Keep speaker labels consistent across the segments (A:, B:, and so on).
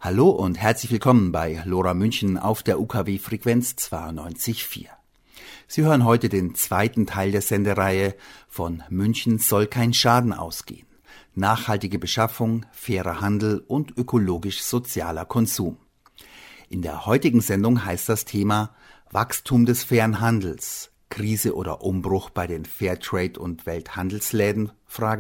A: Hallo und herzlich willkommen bei LoRa München auf der UKW-Frequenz 92.4. Sie hören heute den zweiten Teil der Sendereihe von München soll kein Schaden ausgehen. Nachhaltige Beschaffung, fairer Handel und ökologisch-sozialer Konsum. In der heutigen Sendung heißt das Thema Wachstum des fairen Handels, Krise oder Umbruch bei den Fairtrade- und Welthandelsläden?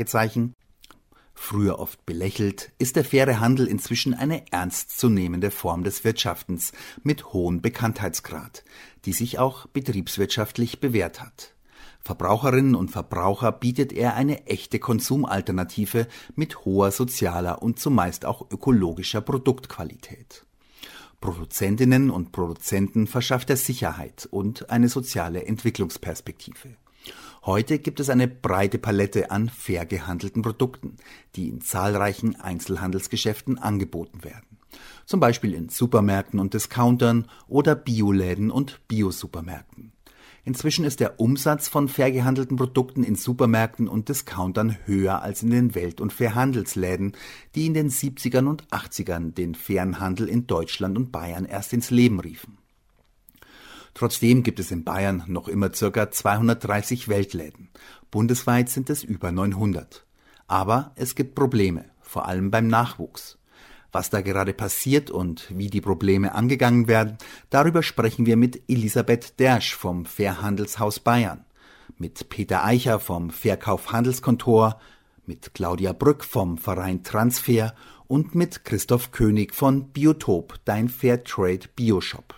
A: Früher oft belächelt, ist der faire Handel inzwischen eine ernstzunehmende Form des Wirtschaftens mit hohem Bekanntheitsgrad, die sich auch betriebswirtschaftlich bewährt hat. Verbraucherinnen und Verbraucher bietet er eine echte Konsumalternative mit hoher sozialer und zumeist auch ökologischer Produktqualität. Produzentinnen und Produzenten verschafft er Sicherheit und eine soziale Entwicklungsperspektive. Heute gibt es eine breite Palette an fair gehandelten Produkten, die in zahlreichen Einzelhandelsgeschäften angeboten werden. Zum Beispiel in Supermärkten und Discountern oder Bioläden und Biosupermärkten. Inzwischen ist der Umsatz von fair gehandelten Produkten in Supermärkten und Discountern höher als in den Welt- und Fairhandelsläden, die in den 70ern und 80ern den fairen Handel in Deutschland und Bayern erst ins Leben riefen. Trotzdem gibt es in Bayern noch immer ca. 230 Weltläden. Bundesweit sind es über 900. Aber es gibt Probleme, vor allem beim Nachwuchs. Was da gerade passiert und wie die Probleme angegangen werden, darüber sprechen wir mit Elisabeth Dersch vom Fairhandelshaus Bayern, mit Peter Eicher vom Verkauf Handelskontor, mit Claudia Brück vom Verein Transfair und mit Christoph König von Biotop, dein Fairtrade Bioshop.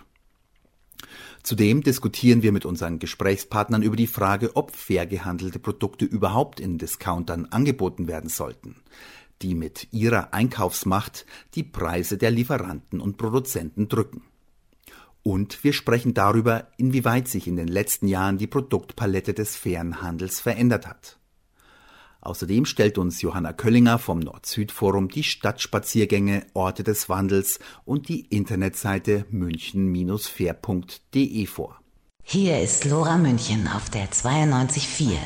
A: Zudem diskutieren wir mit unseren Gesprächspartnern über die Frage, ob fair gehandelte Produkte überhaupt in Discountern angeboten werden sollten, die mit ihrer Einkaufsmacht die Preise der Lieferanten und Produzenten drücken. Und wir sprechen darüber, inwieweit sich in den letzten Jahren die Produktpalette des fairen Handels verändert hat. Außerdem stellt uns Johanna Köllinger vom Nord-Süd-Forum die Stadtspaziergänge, Orte des Wandels und die Internetseite münchen-fair.de vor.
B: Hier ist LoRa München auf der 92.4.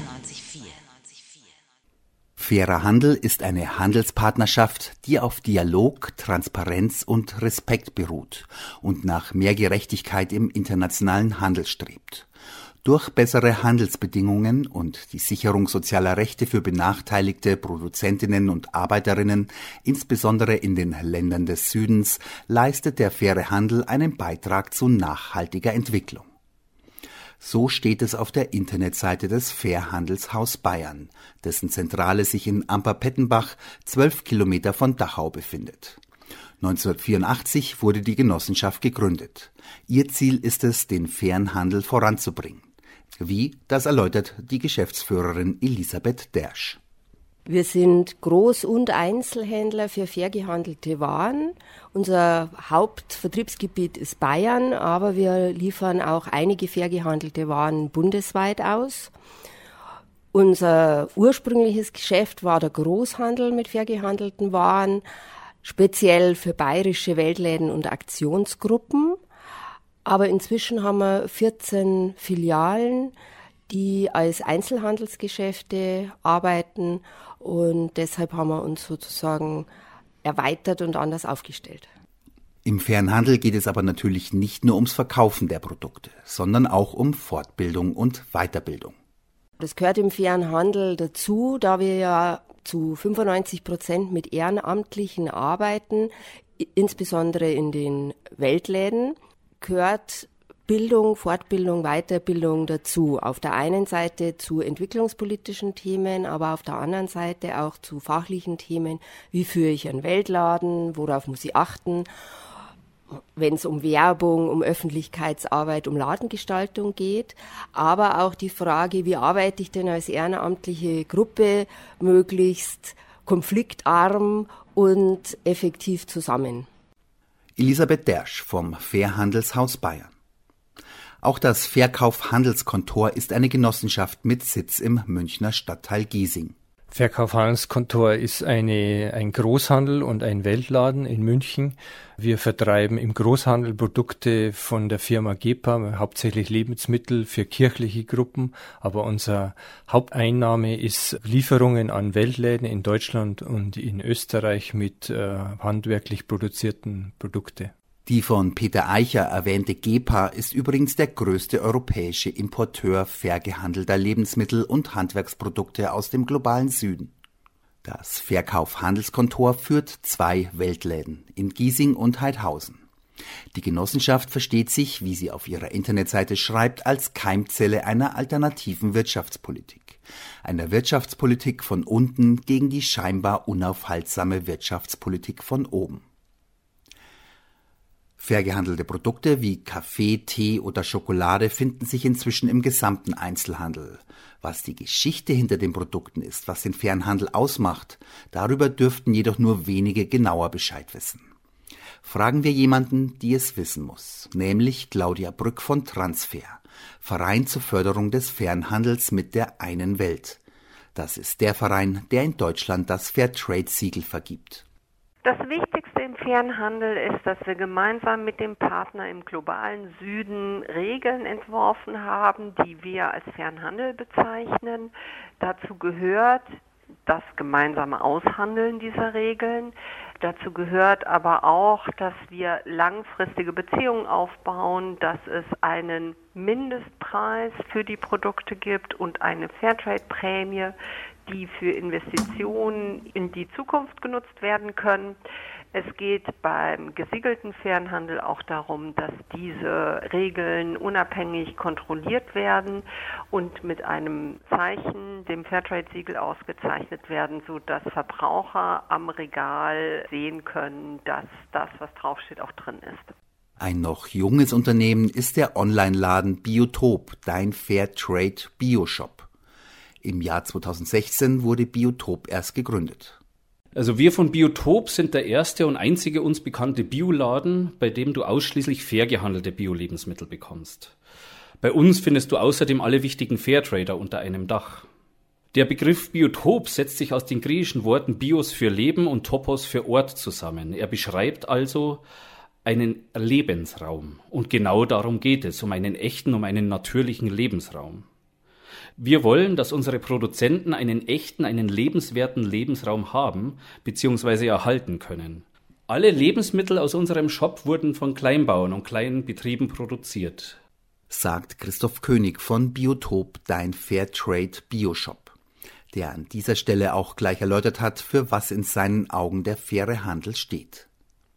A: Fairer Handel ist eine Handelspartnerschaft, die auf Dialog, Transparenz und Respekt beruht und nach mehr Gerechtigkeit im internationalen Handel strebt. Durch bessere Handelsbedingungen und die Sicherung sozialer Rechte für benachteiligte Produzentinnen und Arbeiterinnen, insbesondere in den Ländern des Südens, leistet der faire Handel einen Beitrag zu nachhaltiger Entwicklung. So steht es auf der Internetseite des Fairhandelshaus Bayern, dessen Zentrale sich in Amper-Pettenbach, 12 Kilometer von Dachau befindet. 1984 wurde die Genossenschaft gegründet. Ihr Ziel ist es, den fairen Handel voranzubringen. Wie, das erläutert die Geschäftsführerin Elisabeth Dersch.
C: Wir sind Groß- und Einzelhändler für fair gehandelte Waren. Unser Hauptvertriebsgebiet ist Bayern, aber wir liefern auch einige fair gehandelte Waren bundesweit aus. Unser ursprüngliches Geschäft war der Großhandel mit fair gehandelten Waren, speziell für bayerische Weltläden und Aktionsgruppen. Aber inzwischen haben wir 14 Filialen, die als Einzelhandelsgeschäfte arbeiten, und deshalb haben wir uns sozusagen erweitert und anders aufgestellt.
A: Im fairen Handel geht es aber natürlich nicht nur ums Verkaufen der Produkte, sondern auch um Fortbildung und Weiterbildung.
C: Das gehört im fairen Handel dazu, da wir ja zu 95% mit Ehrenamtlichen arbeiten, insbesondere in den Weltläden, gehört Bildung, Fortbildung, Weiterbildung dazu. Auf der einen Seite zu entwicklungspolitischen Themen, aber auf der anderen Seite auch zu fachlichen Themen. Wie führe ich einen Weltladen? Worauf muss ich achten? Wenn es um Werbung, um Öffentlichkeitsarbeit, um Ladengestaltung geht. Aber auch die Frage, wie arbeite ich denn als ehrenamtliche Gruppe möglichst konfliktarm und effektiv zusammen.
A: Elisabeth Dersch vom Fairhandelshaus Bayern. Auch das Verkauf Handelskontor ist eine Genossenschaft mit Sitz im Münchner Stadtteil Giesing.
D: Verkaufshandelskontor ist ein Großhandel und ein Weltladen in München. Wir vertreiben im Großhandel Produkte von der Firma GEPA, hauptsächlich Lebensmittel für kirchliche Gruppen. Aber unsere Haupteinnahme ist Lieferungen an Weltläden in Deutschland und in Österreich mit handwerklich produzierten Produkten.
A: Die von Peter Eicher erwähnte GEPA ist übrigens der größte europäische Importeur fair gehandelter Lebensmittel und Handwerksprodukte aus dem globalen Süden. Das Verkauf-Handelskontor führt 2 Weltläden in Giesing und Heidhausen. Die Genossenschaft versteht sich, wie sie auf ihrer Internetseite schreibt, als Keimzelle einer alternativen Wirtschaftspolitik. Einer Wirtschaftspolitik von unten gegen die scheinbar unaufhaltsame Wirtschaftspolitik von oben. Fair gehandelte Produkte wie Kaffee, Tee oder Schokolade finden sich inzwischen im gesamten Einzelhandel. Was die Geschichte hinter den Produkten ist, was den fairen Handel ausmacht, darüber dürften jedoch nur wenige genauer Bescheid wissen. Fragen wir jemanden, die es wissen muss, nämlich Claudia Brück von Transfair, Verein zur Förderung des fairen Handels mit der einen Welt. Das ist der Verein, der in Deutschland das Fairtrade-Siegel vergibt.
E: Das Wichtigste im fairen Handel ist, dass wir gemeinsam mit dem Partner im globalen Süden Regeln entworfen haben, die wir als fairen Handel bezeichnen. Dazu gehört das gemeinsame Aushandeln dieser Regeln. Dazu gehört aber auch, dass wir langfristige Beziehungen aufbauen, dass es einen Mindestpreis für die Produkte gibt und eine Fairtrade-Prämie, die für Investitionen in die Zukunft genutzt werden können. Es geht beim gesiegelten fairen Handel auch darum, dass diese Regeln unabhängig kontrolliert werden und mit einem Zeichen, dem Fairtrade-Siegel, ausgezeichnet werden, sodass Verbraucher am Regal sehen können, dass das, was draufsteht, auch drin ist.
A: Ein noch junges Unternehmen ist der Online-Laden Biotop, dein Fairtrade Bioshop. Im Jahr 2016 wurde Biotop erst gegründet.
F: Also wir von Biotop sind der erste und einzige uns bekannte Bioladen, bei dem du ausschließlich fair gehandelte Bio-Lebensmittel bekommst. Bei uns findest du außerdem alle wichtigen Fairtrader unter einem Dach. Der Begriff Biotop setzt sich aus den griechischen Worten Bios für Leben und Topos für Ort zusammen. Er beschreibt also einen Lebensraum. Und genau darum geht es, um einen echten, um einen natürlichen Lebensraum. Wir wollen, dass unsere Produzenten einen echten, einen lebenswerten Lebensraum haben bzw. erhalten können. Alle Lebensmittel aus unserem Shop wurden von Kleinbauern und kleinen Betrieben produziert,
A: sagt Christoph König von Biotop, dein Fairtrade Bioshop, der an dieser Stelle auch gleich erläutert hat, für was in seinen Augen der faire Handel steht.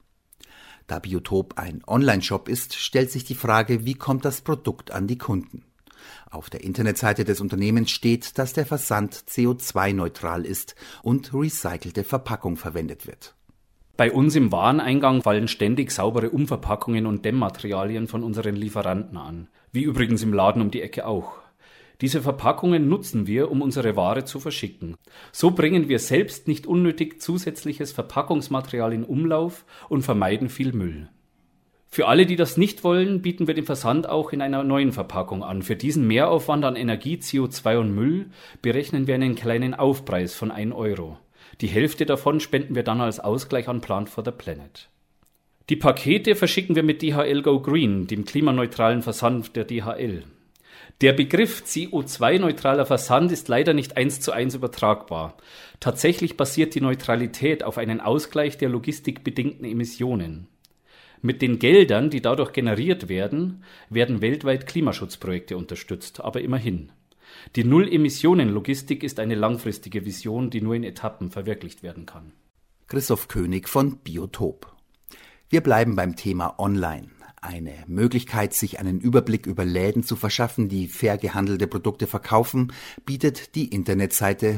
A: Da Biotop ein Online-Shop ist, stellt sich die Frage, wie kommt das Produkt an die Kunden? Auf der Internetseite des Unternehmens steht, dass der Versand CO2-neutral ist und recycelte Verpackung verwendet wird.
F: Bei uns im Wareneingang fallen ständig saubere Umverpackungen und Dämmmaterialien von unseren Lieferanten an, wie übrigens im Laden um die Ecke auch. Diese Verpackungen nutzen wir, um unsere Ware zu verschicken. So bringen wir selbst nicht unnötig zusätzliches Verpackungsmaterial in Umlauf und vermeiden viel Müll. Für alle, die das nicht wollen, bieten wir den Versand auch in einer neuen Verpackung an. Für diesen Mehraufwand an Energie, CO2 und Müll berechnen wir einen kleinen Aufpreis von 1 €. Die Hälfte davon spenden wir dann als Ausgleich an Plant for the Planet. Die Pakete verschicken wir mit DHL Go Green, dem klimaneutralen Versand der DHL. Der Begriff CO2-neutraler Versand ist leider nicht 1:1 übertragbar. Tatsächlich basiert die Neutralität auf einen Ausgleich der logistikbedingten Emissionen. Mit den Geldern, die dadurch generiert werden, werden weltweit Klimaschutzprojekte unterstützt, aber immerhin. Die Null-Emissionen-Logistik ist eine langfristige Vision, die nur in Etappen verwirklicht werden kann.
A: Christoph König von Biotop. Wir bleiben beim Thema Online. Eine Möglichkeit, sich einen Überblick über Läden zu verschaffen, die fair gehandelte Produkte verkaufen, bietet die Internetseite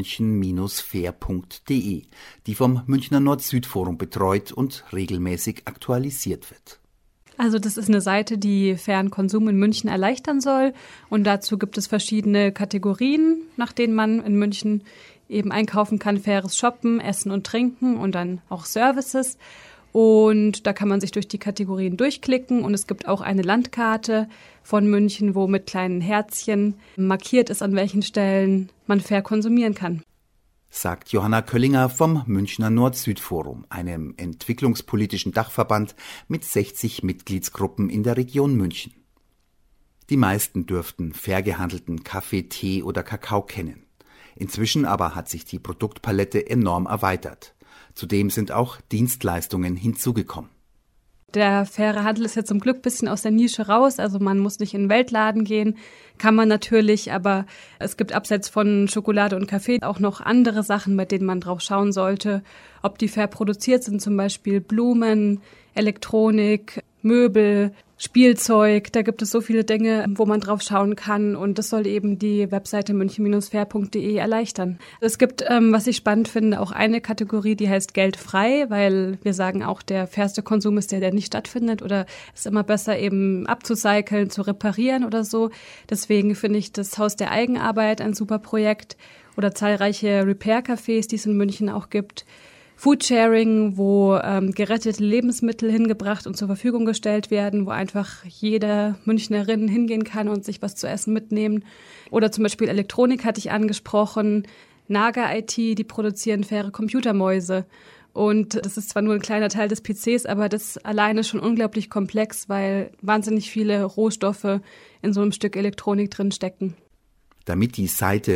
A: münchen-fair.de, die vom Münchner Nord-Süd-Forum betreut und regelmäßig aktualisiert wird.
G: Also das ist eine Seite, die fairen Konsum in München erleichtern soll. Und dazu gibt es verschiedene Kategorien, nach denen man in München eben einkaufen kann. Faires Shoppen, Essen und Trinken und dann auch Services. Und da kann man sich durch die Kategorien durchklicken. Und es gibt auch eine Landkarte von München, wo mit kleinen Herzchen markiert ist, an welchen Stellen man fair konsumieren kann.
A: sagt Johanna Köllinger vom Münchner Nord-Süd-Forum, einem entwicklungspolitischen Dachverband mit 60 Mitgliedsgruppen in der Region München. Die meisten dürften fair gehandelten Kaffee, Tee oder Kakao kennen. Inzwischen aber hat sich die Produktpalette enorm erweitert. Zudem sind auch Dienstleistungen hinzugekommen.
G: Der faire Handel ist ja zum Glück ein bisschen aus der Nische raus. Also man muss nicht in den Weltladen gehen, kann man natürlich, aber es gibt abseits von Schokolade und Kaffee auch noch andere Sachen, bei denen man drauf schauen sollte, ob die fair produziert sind, zum Beispiel Blumen, Elektronik, Möbel, Spielzeug. Da gibt es so viele Dinge, wo man drauf schauen kann, und das soll eben die Webseite münchen-fair.de erleichtern. Es gibt, was ich spannend finde, auch eine Kategorie, die heißt geldfrei, weil wir sagen auch, der fairste Konsum ist der nicht stattfindet, oder ist immer besser eben abzucyceln, zu reparieren oder so. Deswegen finde ich das Haus der Eigenarbeit ein super Projekt, oder zahlreiche Repair-Cafés, die es in München auch gibt. Foodsharing, wo gerettete Lebensmittel hingebracht und zur Verfügung gestellt werden, wo einfach jede Münchnerin hingehen kann und sich was zu essen mitnehmen. Oder zum Beispiel Elektronik hatte ich angesprochen, Naga IT, die produzieren faire Computermäuse. Und das ist zwar nur ein kleiner Teil des PCs, aber das alleine ist schon unglaublich komplex, weil wahnsinnig viele Rohstoffe in so einem Stück Elektronik drin stecken.
A: Damit die Seite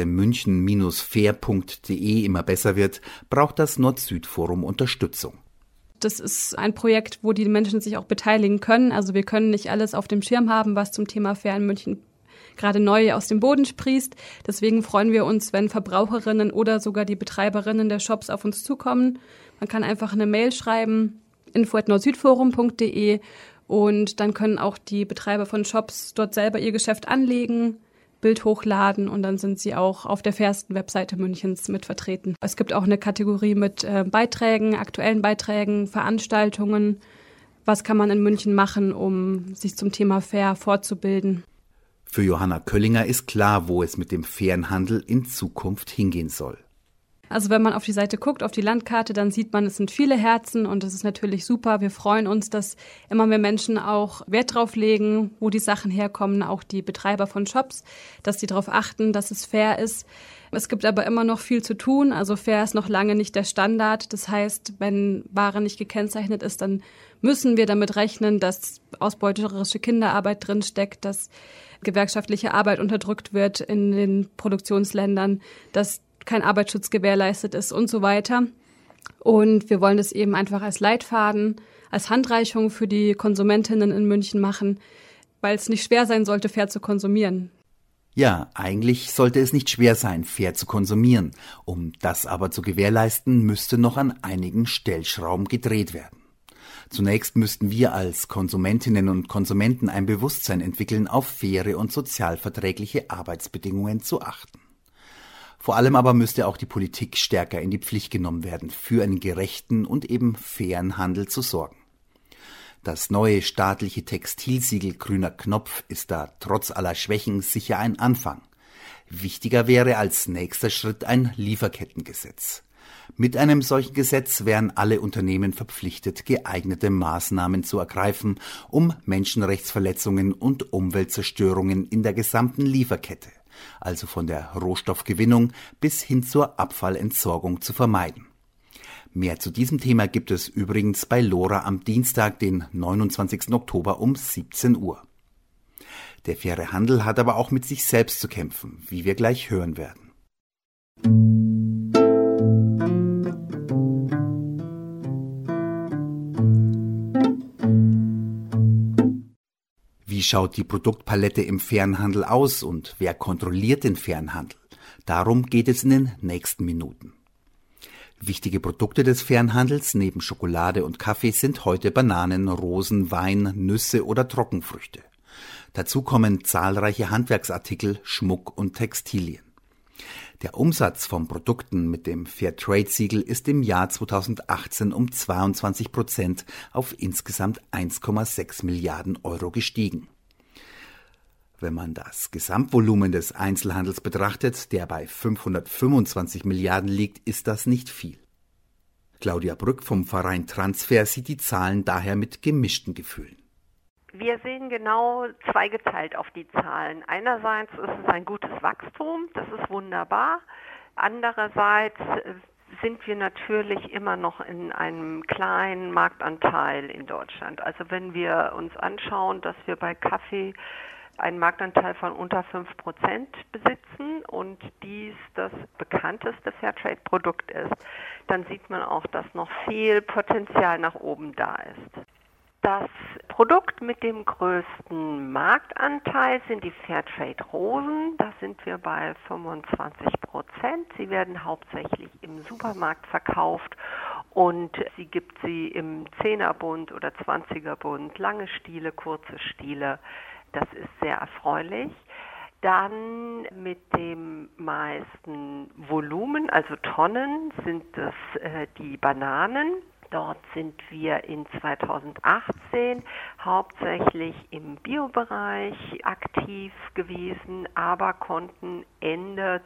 A: münchen-fair.de immer besser wird, braucht das Nord-Süd-Forum Unterstützung.
G: Das ist ein Projekt, wo die Menschen sich auch beteiligen können. Also wir können nicht alles auf dem Schirm haben, was zum Thema Fair in München gerade neu aus dem Boden sprießt. Deswegen freuen wir uns, wenn Verbraucherinnen oder sogar die Betreiberinnen der Shops auf uns zukommen. Man kann einfach eine Mail schreiben, info@nordsüdforum.de, und dann können auch die Betreiber von Shops dort selber ihr Geschäft anlegen, Bild hochladen, und dann sind sie auch auf der fairsten Webseite Münchens mit vertreten. Es gibt auch eine Kategorie mit Beiträgen, aktuellen Beiträgen, Veranstaltungen. Was kann man in München machen, um sich zum Thema Fair fortzubilden?
A: Für Johanna Köllinger ist klar, wo es mit dem fairen Handel in Zukunft hingehen soll.
G: Also wenn man auf die Seite guckt, auf die Landkarte, dann sieht man, es sind viele Herzen, und das ist natürlich super. Wir freuen uns, dass immer mehr Menschen auch Wert drauf legen, wo die Sachen herkommen, auch die Betreiber von Shops, dass sie darauf achten, dass es fair ist. Es gibt aber immer noch viel zu tun. Also fair ist noch lange nicht der Standard. Das heißt, wenn Ware nicht gekennzeichnet ist, dann müssen wir damit rechnen, dass ausbeuterische Kinderarbeit drinsteckt, dass gewerkschaftliche Arbeit unterdrückt wird in den Produktionsländern, dass kein Arbeitsschutz gewährleistet ist und so weiter. Und wir wollen das eben einfach als Leitfaden, als Handreichung für die Konsumentinnen in München machen, weil es nicht schwer sein sollte, fair zu konsumieren.
A: Ja, eigentlich sollte es nicht schwer sein, fair zu konsumieren. Um das aber zu gewährleisten, müsste noch an einigen Stellschrauben gedreht werden. Zunächst müssten wir als Konsumentinnen und Konsumenten ein Bewusstsein entwickeln, auf faire und sozialverträgliche Arbeitsbedingungen zu achten. Vor allem aber müsste auch die Politik stärker in die Pflicht genommen werden, für einen gerechten und eben fairen Handel zu sorgen. Das neue staatliche Textilsiegel Grüner Knopf ist da trotz aller Schwächen sicher ein Anfang. Wichtiger wäre als nächster Schritt ein Lieferkettengesetz. Mit einem solchen Gesetz wären alle Unternehmen verpflichtet, geeignete Maßnahmen zu ergreifen, um Menschenrechtsverletzungen und Umweltzerstörungen in der gesamten Lieferkette, also von der Rohstoffgewinnung bis hin zur Abfallentsorgung, zu vermeiden. Mehr zu diesem Thema gibt es übrigens bei LoRa am Dienstag, den 29. Oktober um 17 Uhr. Der faire Handel hat aber auch mit sich selbst zu kämpfen, wie wir gleich hören werden. Wie schaut die Produktpalette im fairen Handel aus und wer kontrolliert den fairen Handel? Darum geht es in den nächsten Minuten. Wichtige Produkte des fairen Handels neben Schokolade und Kaffee sind heute Bananen, Rosen, Wein, Nüsse oder Trockenfrüchte. Dazu kommen zahlreiche Handwerksartikel, Schmuck und Textilien. Der Umsatz von Produkten mit dem Fairtrade-Siegel ist im Jahr 2018 um 22% auf insgesamt 1,6 Milliarden Euro gestiegen. Wenn man das Gesamtvolumen des Einzelhandels betrachtet, der bei 525 Milliarden liegt, ist das nicht viel. Claudia Brück vom Verein Transfer sieht die Zahlen daher mit gemischten Gefühlen.
E: Wir sehen genau zweigeteilt auf die Zahlen. Einerseits ist es ein gutes Wachstum, das ist wunderbar. Andererseits sind wir natürlich immer noch in einem kleinen Marktanteil in Deutschland. Also wenn wir uns anschauen, dass wir bei Kaffee einen Marktanteil von unter 5% besitzen und dies das bekannteste Fairtrade-Produkt ist, dann sieht man auch, dass noch viel Potenzial nach oben da ist. Das Produkt mit dem größten Marktanteil sind die Fairtrade-Rosen. Da sind wir bei 25%. Sie werden hauptsächlich im Supermarkt verkauft und sie gibt sie im 10er-Bund oder 20er-Bund, lange Stiele, kurze Stiele. Das ist sehr erfreulich. Dann mit dem meisten Volumen, also Tonnen, sind es die Bananen. Dort sind wir in 2018 hauptsächlich im Biobereich aktiv gewesen, aber konnten Ende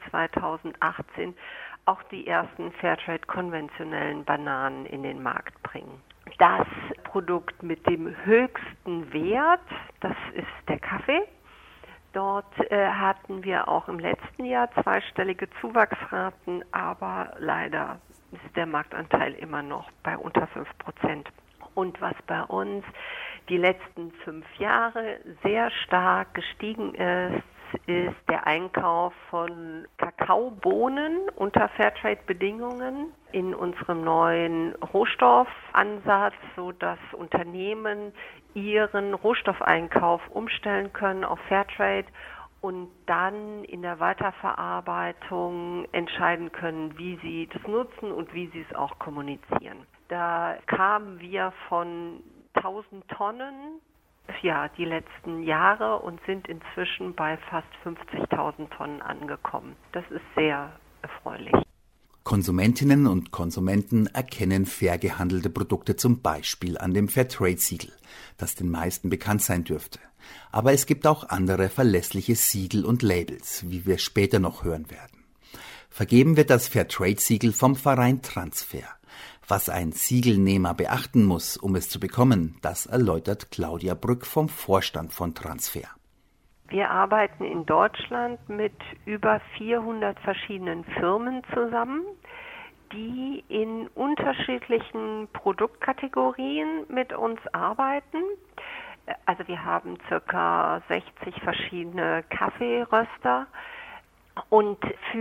E: 2018 auch die ersten Fairtrade konventionellen Bananen in den Markt bringen. Das Produkt mit dem höchsten Wert, das ist der Kaffee. Dort hatten wir auch im letzten Jahr zweistellige Zuwachsraten, aber leider ist der Marktanteil immer noch bei unter 5%. Und was bei uns die letzten 5 Jahre sehr stark gestiegen ist der Einkauf von Kakaobohnen unter Fairtrade-Bedingungen in unserem neuen Rohstoffansatz, sodass Unternehmen ihren Rohstoffeinkauf umstellen können auf Fairtrade und dann in der Weiterverarbeitung entscheiden können, wie sie das nutzen und wie sie es auch kommunizieren. Da kamen wir von 1000 Tonnen die letzten Jahre und sind inzwischen bei fast 50.000 Tonnen angekommen. Das ist sehr erfreulich.
A: Konsumentinnen und Konsumenten erkennen fair gehandelte Produkte zum Beispiel an dem Fairtrade-Siegel, das den meisten bekannt sein dürfte. Aber es gibt auch andere verlässliche Siegel und Labels, wie wir später noch hören werden. Vergeben wird das Fairtrade-Siegel vom Verein Transfer. Was ein Siegelnehmer beachten muss, um es zu bekommen, das erläutert Claudia Brück vom Vorstand von Transfer.
E: Wir arbeiten in Deutschland mit über 400 verschiedenen Firmen zusammen, die in unterschiedlichen Produktkategorien mit uns arbeiten. Also wir haben ca. 60 verschiedene Kaffeeröster. Und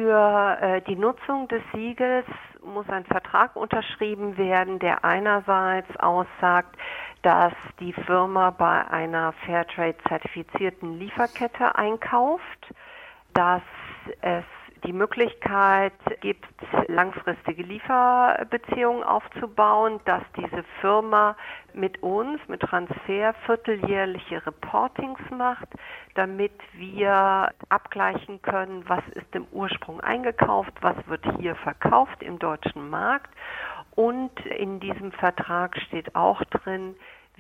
E: für die Nutzung des Siegels muss ein Vertrag unterschrieben werden, der einerseits aussagt, dass die Firma bei einer Fairtrade-zertifizierten Lieferkette einkauft, dass es die Möglichkeit gibt, langfristige Lieferbeziehungen aufzubauen, dass diese Firma mit uns, mit Transfer, vierteljährliche Reportings macht, damit wir abgleichen können, was ist im Ursprung eingekauft, was wird hier verkauft im deutschen Markt. Und in diesem Vertrag steht auch drin,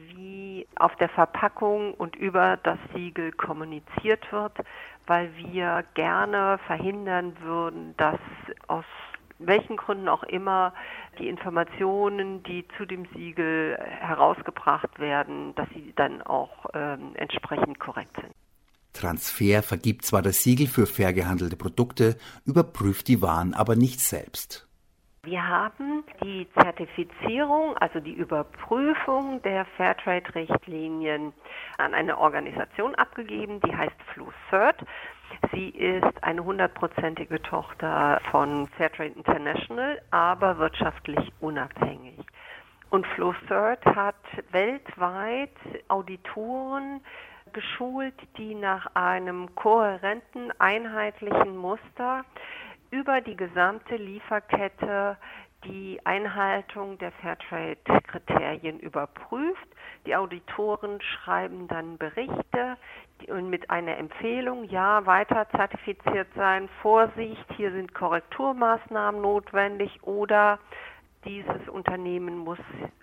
E: wie auf der Verpackung und über das Siegel kommuniziert wird, weil wir gerne verhindern würden, dass aus welchen Gründen auch immer die Informationen, die zu dem Siegel herausgebracht werden, dass sie dann auch entsprechend korrekt sind.
A: Transfer vergibt zwar das Siegel für fair gehandelte Produkte, überprüft die Waren aber nicht selbst.
E: Wir haben die Zertifizierung, also die Überprüfung der Fairtrade-Richtlinien an eine Organisation abgegeben, die heißt FluCert. Sie ist eine 100%ige Tochter von Fairtrade International, aber wirtschaftlich unabhängig. Und FluCert hat weltweit Auditoren geschult, die nach einem kohärenten, einheitlichen Muster über die gesamte Lieferkette die Einhaltung der Fairtrade-Kriterien überprüft. Die Auditoren schreiben dann Berichte mit einer Empfehlung, ja, weiter zertifiziert sein, Vorsicht, hier sind Korrekturmaßnahmen notwendig oder dieses Unternehmen muss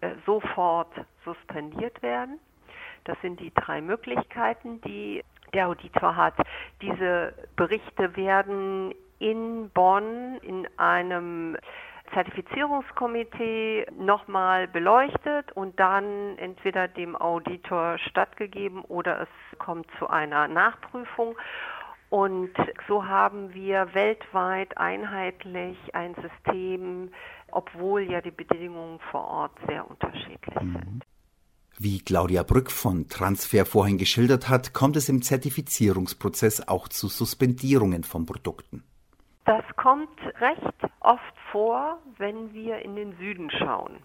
E: sofort suspendiert werden. Das sind die 3 Möglichkeiten, die der Auditor hat. Diese Berichte werden in Bonn in einem Zertifizierungskomitee nochmal beleuchtet und dann entweder dem Auditor stattgegeben oder es kommt zu einer Nachprüfung. Und so haben wir weltweit einheitlich ein System, obwohl ja die Bedingungen vor Ort sehr unterschiedlich sind.
A: Wie Claudia Brück von Transfer vorhin geschildert hat, kommt es im Zertifizierungsprozess auch zu Suspendierungen von Produkten.
E: Das kommt recht oft vor, wenn wir in den Süden schauen.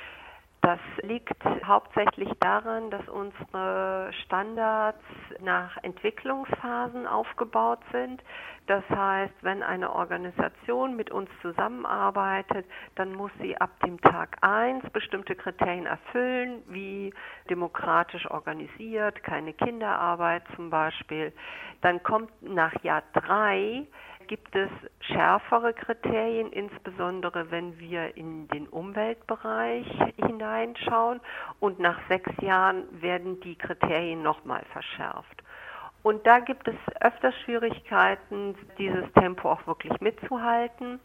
E: Das liegt hauptsächlich daran, dass unsere Standards nach Entwicklungsphasen aufgebaut sind. Das heißt, wenn eine Organisation mit uns zusammenarbeitet, dann muss sie ab dem Tag 1 bestimmte Kriterien erfüllen, wie demokratisch organisiert, keine Kinderarbeit zum Beispiel. Dann kommt nach Jahr 3 gibt es schärfere Kriterien, insbesondere wenn wir in den Umweltbereich hineinschauen. Und nach 6 Jahren werden die Kriterien nochmal verschärft. Und da gibt es öfters Schwierigkeiten, dieses Tempo auch wirklich mitzuhalten.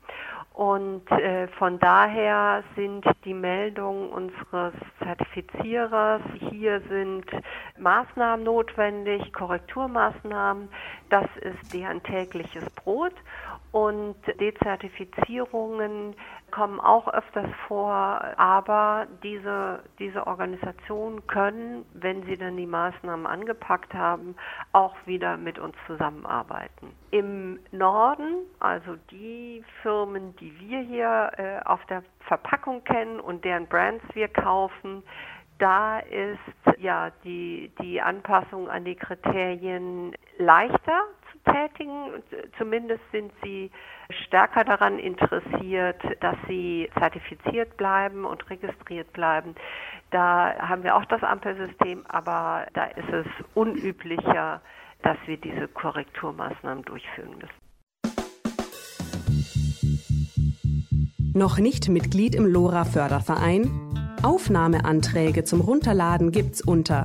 E: Und von daher sind die Meldungen unseres Zertifizierers, hier sind Maßnahmen notwendig, Korrekturmaßnahmen, das ist deren tägliches Brot. Und Dezertifizierungen kommen auch öfters vor, aber diese Organisationen können, wenn sie dann die Maßnahmen angepackt haben, auch wieder mit uns zusammenarbeiten. Im Norden, also die Firmen, die wir hier auf der Verpackung kennen und deren Brands wir kaufen, da ist ja die Anpassung an die Kriterien leichter zu tätigen. Zumindest sind sie stärker daran interessiert, dass sie zertifiziert bleiben und registriert bleiben. Da haben wir auch das Ampelsystem, aber da ist es unüblicher, dass wir diese Korrekturmaßnahmen durchführen müssen.
H: Noch nicht Mitglied im LoRa-Förderverein? Aufnahmeanträge zum Runterladen gibt's unter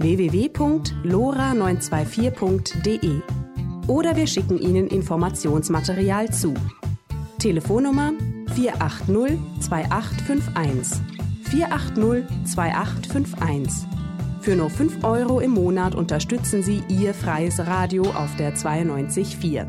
H: www.lora924.de oder wir schicken Ihnen Informationsmaterial zu. Telefonnummer 480 2851. 480 2851. Für nur 5 € im Monat unterstützen Sie Ihr freies Radio auf der 92.4.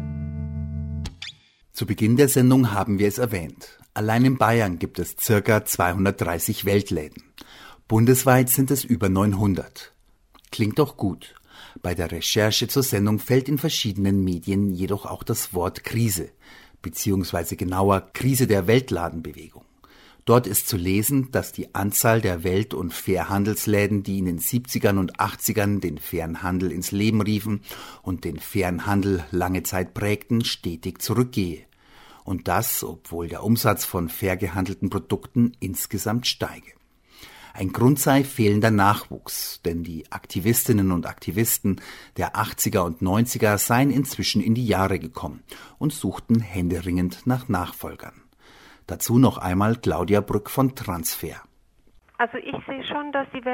A: Zu Beginn der Sendung haben wir es erwähnt. Allein in Bayern gibt es ca. 230 Weltläden. Bundesweit sind es über 900. Klingt doch gut. Bei der Recherche zur Sendung fällt in verschiedenen Medien jedoch auch das Wort Krise, beziehungsweise genauer Krise der Weltladenbewegung. Dort ist zu lesen, dass die Anzahl der Welt- und Fairhandelsläden, die in den 70ern und 80ern den fairen Handel ins Leben riefen und den fairen Handel lange Zeit prägten, stetig zurückgehe. Und das, obwohl der Umsatz von fair gehandelten Produkten insgesamt steige. Ein Grund sei fehlender Nachwuchs, denn die Aktivistinnen und Aktivisten der 80er und 90er seien inzwischen in die Jahre gekommen und suchten händeringend nach Nachfolgern. Dazu noch einmal Claudia Brück von Transfer.
E: Also ich sehe schon, dass die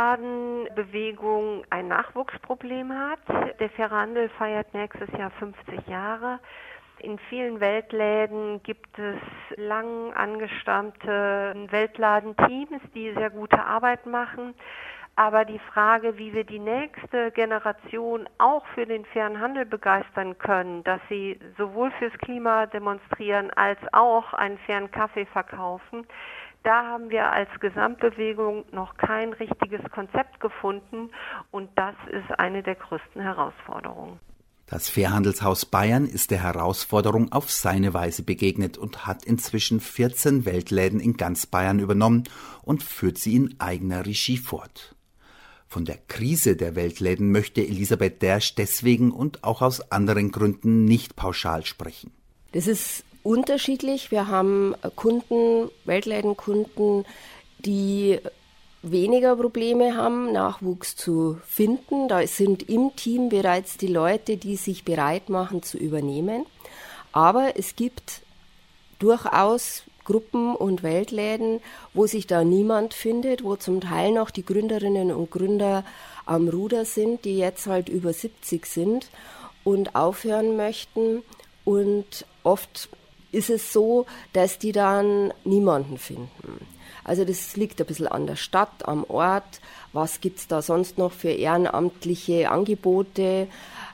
E: Weltladenbewegung ein Nachwuchsproblem hat. Der faire Handel feiert nächstes Jahr 50 Jahre. In vielen Weltläden gibt es lang angestammte Weltladenteams, die sehr gute Arbeit machen. Aber die Frage, wie wir die nächste Generation auch für den fairen Handel begeistern können, dass sie sowohl fürs Klima demonstrieren als auch einen fairen Kaffee verkaufen, da haben wir als Gesamtbewegung noch kein richtiges Konzept gefunden und das ist eine der größten Herausforderungen.
A: Das Fairhandelshaus Bayern ist der Herausforderung auf seine Weise begegnet und hat inzwischen 14 Weltläden in ganz Bayern übernommen und führt sie in eigener Regie fort. Von der Krise der Weltläden möchte Elisabeth Dersch deswegen und auch aus anderen Gründen nicht pauschal sprechen.
C: Das ist unterschiedlich. Wir haben Kunden, Weltlädenkunden, die weniger Probleme haben, Nachwuchs zu finden. Da sind im Team bereits die Leute, die sich bereit machen zu übernehmen. Aber es gibt durchaus Gruppen und Weltläden, wo sich da niemand findet, wo zum Teil noch die Gründerinnen und Gründer am Ruder sind, die jetzt halt über 70 sind und aufhören möchten. Und oft ist es so, dass die dann niemanden finden. Also das liegt ein bisschen an der Stadt, am Ort. Was gibt's da sonst noch für ehrenamtliche Angebote?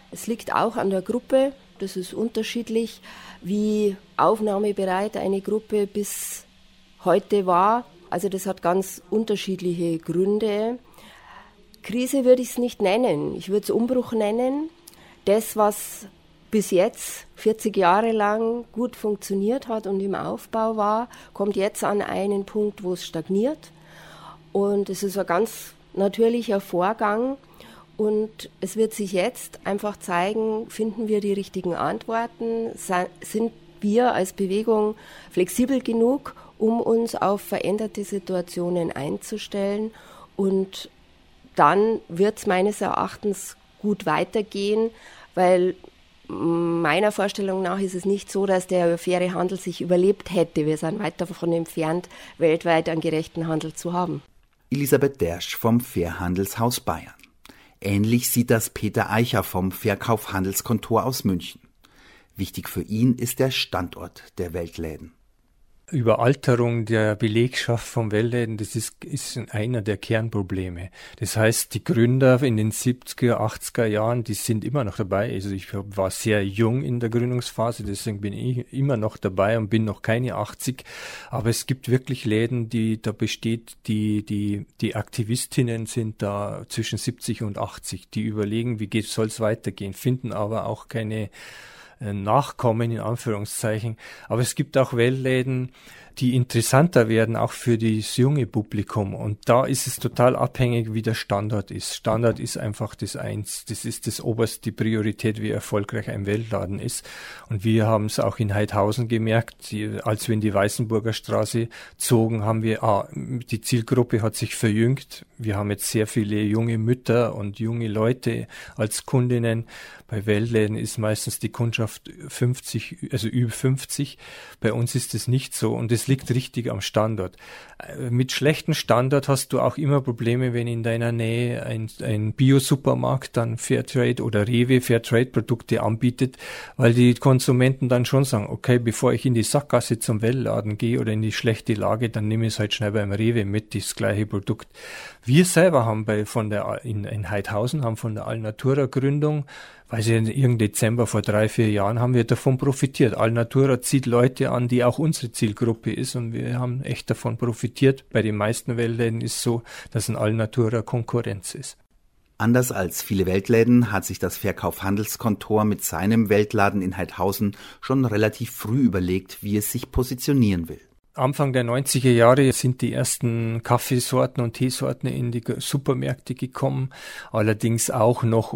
C: Es liegt auch an der Gruppe, das ist unterschiedlich, wie aufnahmebereit eine Gruppe bis heute war. Also das hat ganz unterschiedliche Gründe. Krise würde ich es nicht nennen, ich würde es Umbruch nennen. Das, was bis jetzt 40 Jahre lang gut funktioniert hat und im Aufbau war, kommt jetzt an einen Punkt, wo es stagniert. Und es ist ein ganz natürlicher Vorgang. Und es wird sich jetzt einfach zeigen, finden wir die richtigen Antworten, sind wir als Bewegung flexibel genug, um uns auf veränderte Situationen einzustellen. Und dann wird es meines Erachtens gut weitergehen, weil meiner Vorstellung nach ist es nicht so, dass der faire Handel sich überlebt hätte. Wir sind weit davon entfernt, weltweit einen gerechten Handel zu haben.
A: Elisabeth Dersch vom Fairhandelshaus Bayern. Ähnlich sieht das Peter Eicher vom Verkauf-Handelskontor aus München. Wichtig für ihn ist der Standort der Weltläden.
D: Überalterung der Belegschaft von Weltläden, das ist einer der Kernprobleme. Das heißt, die Gründer in den 70er, 80er Jahren, die sind immer noch dabei. Also ich war sehr jung in der Gründungsphase, deswegen bin ich immer noch dabei und bin noch keine 80. Aber es gibt wirklich Läden, die Aktivistinnen sind da zwischen 70 und 80, die überlegen, wie soll es weitergehen, finden aber auch keine Nachkommen in Anführungszeichen. Aber es gibt auch Weltläden, die interessanter werden, auch für das junge Publikum. Und da ist es total abhängig, wie der Standort ist. Standort ist einfach das ist das oberste Priorität, wie erfolgreich ein Weltladen ist. Und wir haben es auch in Heidhausen gemerkt, als wir in die Weißenburger Straße zogen, haben wir, die Zielgruppe hat sich verjüngt. Wir haben jetzt sehr viele junge Mütter und junge Leute als Kundinnen. Bei Weltläden ist meistens die Kundschaft 50, also über 50. Bei uns ist es nicht so und es liegt richtig am Standort. Mit schlechtem Standort hast du auch immer Probleme, wenn in deiner Nähe ein Bio-Supermarkt dann Fairtrade oder Rewe Fairtrade-Produkte anbietet, weil die Konsumenten dann schon sagen, okay, bevor ich in die Sackgasse zum Weltladen gehe oder in die schlechte Lage, dann nehme ich es halt schnell beim Rewe mit, das gleiche Produkt. Wir selber haben in Heidhausen haben von der Alnatura Gründung, weiß ich, irgendein Dezember vor 3-4 Jahren haben wir davon profitiert. Alnatura zieht Leute an, die auch unsere Zielgruppe ist und wir haben echt davon profitiert. Bei den meisten Weltläden ist es so, dass ein Alnatura Konkurrenz ist.
A: Anders als viele Weltläden hat sich das Verkauf-Handelskontor mit seinem Weltladen in Heidhausen schon relativ früh überlegt, wie es sich positionieren will.
D: Anfang der 90er Jahre sind die ersten Kaffeesorten und Teesorten in die Supermärkte gekommen, allerdings auch noch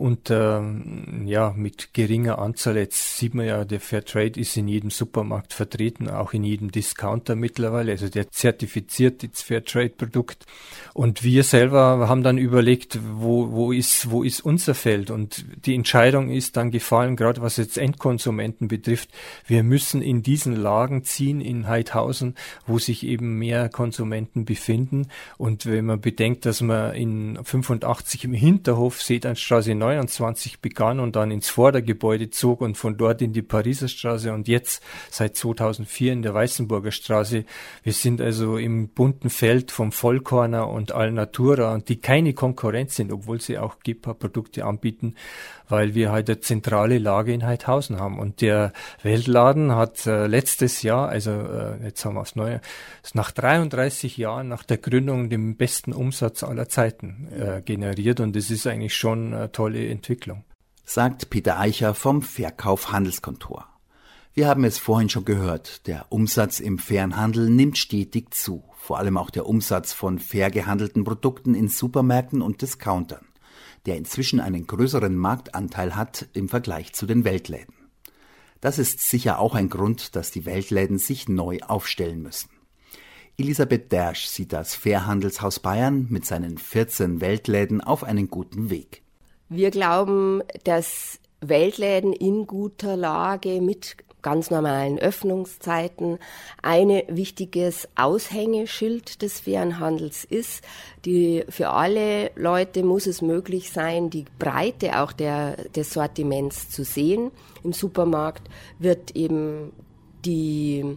D: mit geringer Anzahl. Jetzt sieht man ja, der Fairtrade ist in jedem Supermarkt vertreten, auch in jedem Discounter mittlerweile, also der zertifiziert das Fairtrade-Produkt. Und wir selber haben dann überlegt, wo ist unser Feld? Und die Entscheidung ist dann gefallen, gerade was jetzt Endkonsumenten betrifft, wir müssen in diesen Lagen ziehen in Heidhausen, wo sich eben mehr Konsumenten befinden. Und wenn man bedenkt, dass man in 85 im Hinterhof Sedanstraße 29 begann und dann ins Vordergebäude zog und von dort in die Pariser Straße und jetzt seit 2004 in der Weißenburger Straße. Wir sind also im bunten Feld vom Vollkorner und Alnatura, die keine Konkurrenz sind, obwohl sie auch GEPA-Produkte anbieten, weil wir halt eine zentrale Lage in Heidhausen haben. Und der Weltladen hat letztes Jahr, jetzt haben wir es neu, nach 33 Jahren nach der Gründung den besten Umsatz aller Zeiten generiert. Und das ist eigentlich schon eine tolle Entwicklung.
A: Sagt Peter Eicher vom Verkauf-Handelskontor. Wir haben es vorhin schon gehört, der Umsatz im fairen Handel nimmt stetig zu. Vor allem auch der Umsatz von fair gehandelten Produkten in Supermärkten und Discountern, der inzwischen einen größeren Marktanteil hat im Vergleich zu den Weltläden. Das ist sicher auch ein Grund, dass die Weltläden sich neu aufstellen müssen. Elisabeth Dersch sieht das Fairhandelshaus Bayern mit seinen 14 Weltläden auf einen guten Weg.
C: Wir glauben, dass Weltläden in guter Lage mit ganz normalen Öffnungszeiten ein wichtiges Aushängeschild des fairen Handels ist. Für alle Leute muss es möglich sein, die Breite auch des Sortiments zu sehen. Im Supermarkt wird eben die